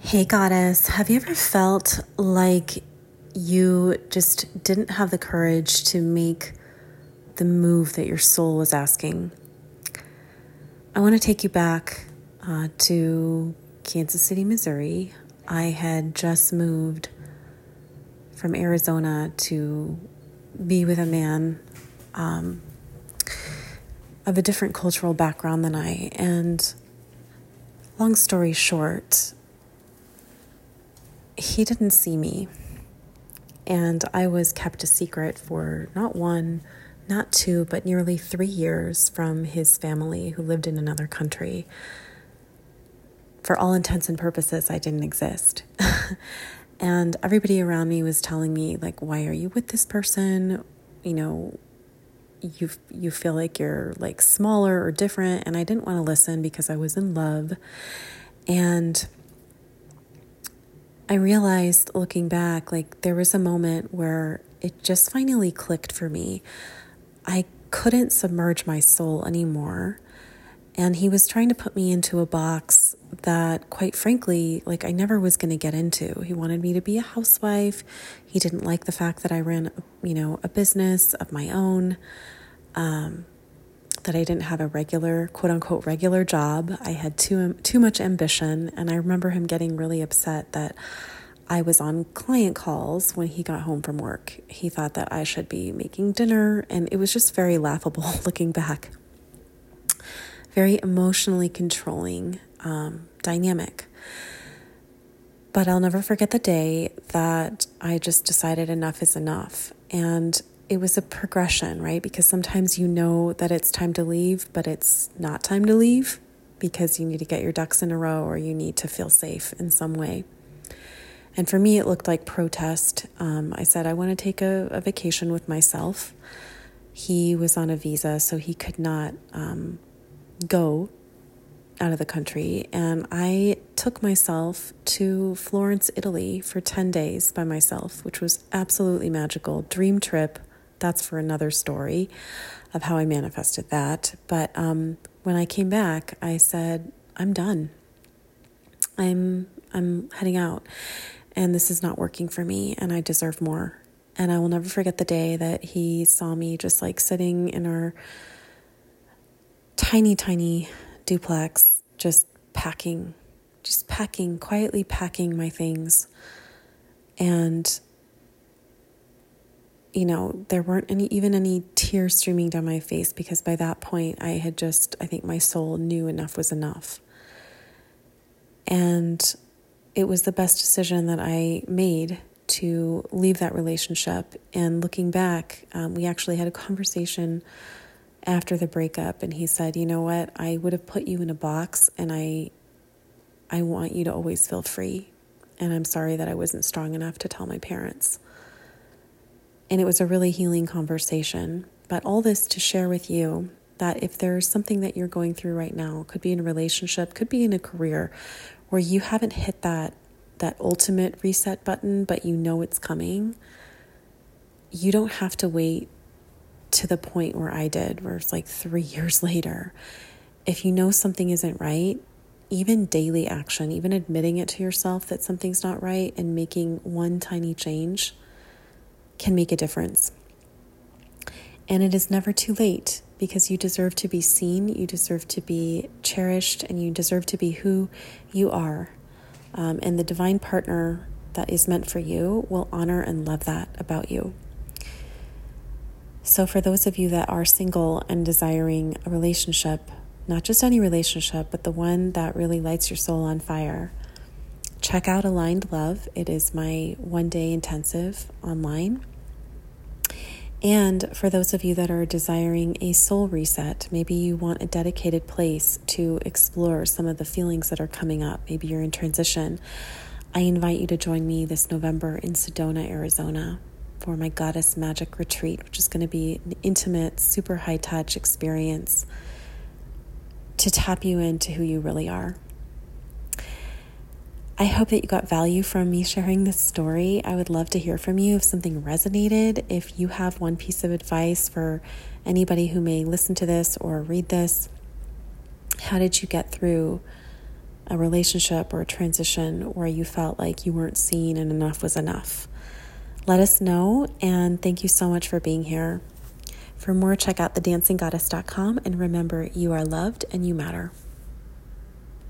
Hey, goddess, have you ever felt like you just didn't have the courage to make the move that your soul was asking? I want to take you back to Kansas City, Missouri. I had just moved from Arizona to be with a man of a different cultural background than I. And long story short, he didn't see me, and I was kept a secret for not one, not two, but nearly 3 years from his family who lived in another country. For all intents and purposes, I didn't exist. And everybody around me was telling me, like, why are you with this person? You know, you feel like you're like smaller or different. And I didn't want to listen because I was in love. And I realized, looking back, like there was a moment where it just finally clicked for me. I couldn't submerge my soul anymore. And he was trying to put me into a box that, quite frankly, like I never was going to get into. He wanted me to be a housewife. He didn't like the fact that I ran, a business of my own, that I didn't have a regular, quote unquote, regular job. I had too much ambition. And I remember him getting really upset that I was on client calls when he got home from work. He thought that I should be making dinner. And it was just very laughable looking back. Very emotionally controlling dynamic. But I'll never forget the day that I just decided enough is enough. And it was a progression, right? Because sometimes you know that it's time to leave, but it's not time to leave because you need to get your ducks in a row or you need to feel safe in some way. And for me, it looked like protest. I said, I want to take a vacation with myself. He was on a visa, so he could not go out of the country. And I took myself to Florence, Italy for 10 days by myself, which was absolutely magical. Dream trip. That's for another story of how I manifested that. But when I came back, I said, I'm done. I'm heading out. And this is not working for me, and I deserve more. And I will never forget the day that he saw me just like sitting in our tiny, tiny duplex, just packing, quietly packing my things. And, there weren't any tears streaming down my face because by that point I think my soul knew enough was enough. And it was the best decision that I made to leave that relationship. And looking back, we actually had a conversation after the breakup, and he said, you know what, I would have put you in a box, and I want you to always feel free. And I'm sorry that I wasn't strong enough to tell my parents. And it was a really healing conversation. But all this to share with you that if there's something that you're going through right now, could be in a relationship, could be in a career, where you haven't hit that ultimate reset button, but you know it's coming, you don't have to wait to the point where I did, where it's like 3 years later. If you know something isn't right, even daily action, even admitting it to yourself that something's not right and making one tiny change can make a difference. And it is never too late, because you deserve to be seen, you deserve to be cherished, and you deserve to be who you are. And the divine partner that is meant for you will honor and love that about you. So for those of you that are single and desiring a relationship, not just any relationship, but the one that really lights your soul on fire, check out Aligned Love. It is my 1-day intensive online. And for those of you that are desiring a soul reset, maybe you want a dedicated place to explore some of the feelings that are coming up. Maybe you're in transition. I invite you to join me this November in Sedona, Arizona, for my Goddess Magic Retreat, which is going to be an intimate, super high-touch experience to tap you into who you really are. I hope that you got value from me sharing this story. I would love to hear from you if something resonated. If you have one piece of advice for anybody who may listen to this or read this, how did you get through a relationship or a transition where you felt like you weren't seen and enough was enough. Let us know, and thank you so much for being here. For more, check out thedancinggoddess.com, and remember, you are loved and you matter.